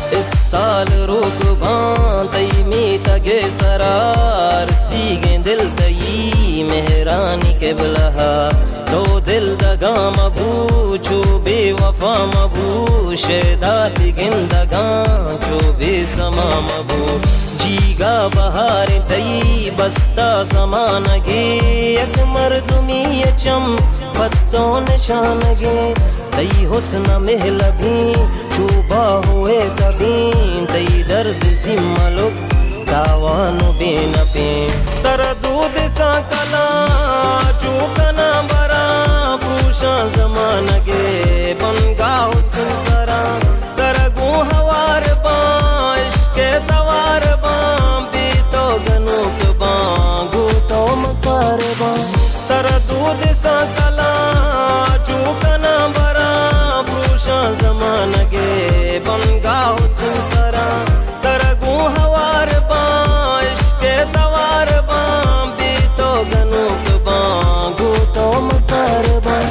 استال روكبان تي ميتا سرار سيگن دل تي مهراني قبلها تو دل دگا مبو چو بے وفا مبو شیدات گندگان چو بے سما مبو جیگا بہار تئی بستا زمانگے یک مردمی چم پتوں نشانگے تئی حسن محلبی چوبا ہوئے کبین تئی درد سملک تاوانو بین پین تردود سا کلا چوکنا برا پروشا زمانگے بنگا حسن سرا ترگو ہوار بان عشق توار بان بیتو گنوک بان گوتو مسار بان تردود سا کلا چوکنا برا پروشا زمانگے بنگا حسن سرا ترگو ہوار بان عشق توار بان بیتو گنوک بان گوتو مسار بان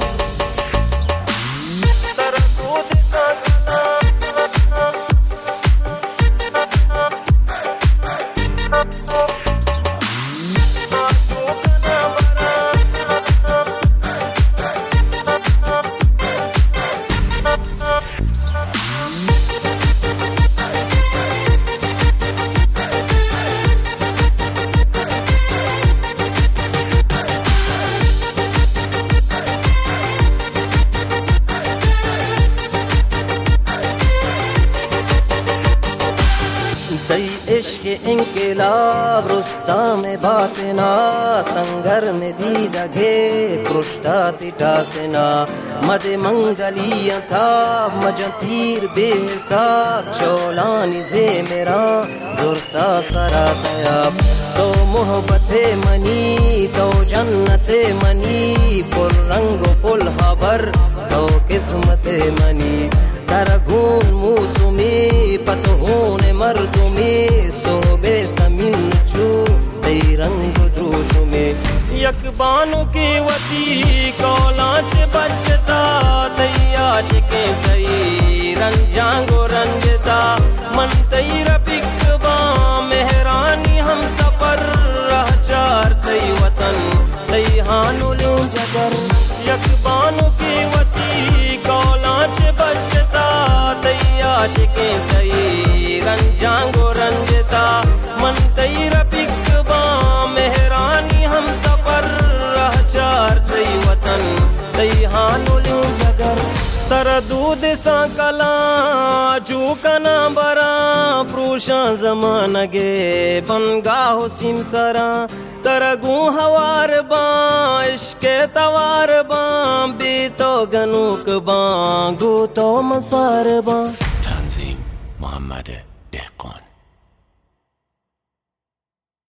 दई इश्क इंकलाब रुस्ताम बातना संगर में दीदा घे कृष्टा तिटासना मद मंगलिया था मजतीर बेसाब चौलानी जे मेरा जुर्ता सरा तयाब तो मोहब्बते मनी तो जन्नते मनी पुल रंग पुल हबर तो किस्मते मनी तरगून मूसुमी पतहून मर्दुमी सोबे समीन चू तई रंग द्रोश में यकबानों की वती कौलाच बचता तई आशिके तई रंजांगो रंजता मन तई रबिकबा मेहरानी हम सफर रहचार तई वतन तई हानुले जगर यकबानों की वती कौलाच बचता तई आशिके तई रंजांगो रंजता मन तई रबिकबा मेहरानी हम सफर रहचार तई वतन तई हानुले जगर तरदूद सा कला चूकना बरा प्रूशा जमानगे बनगा हुसिम सरा तरगू हवार बां इश्क तवार बां बीतो गनूक बां गूतो मसार बां Tanzim Muhammad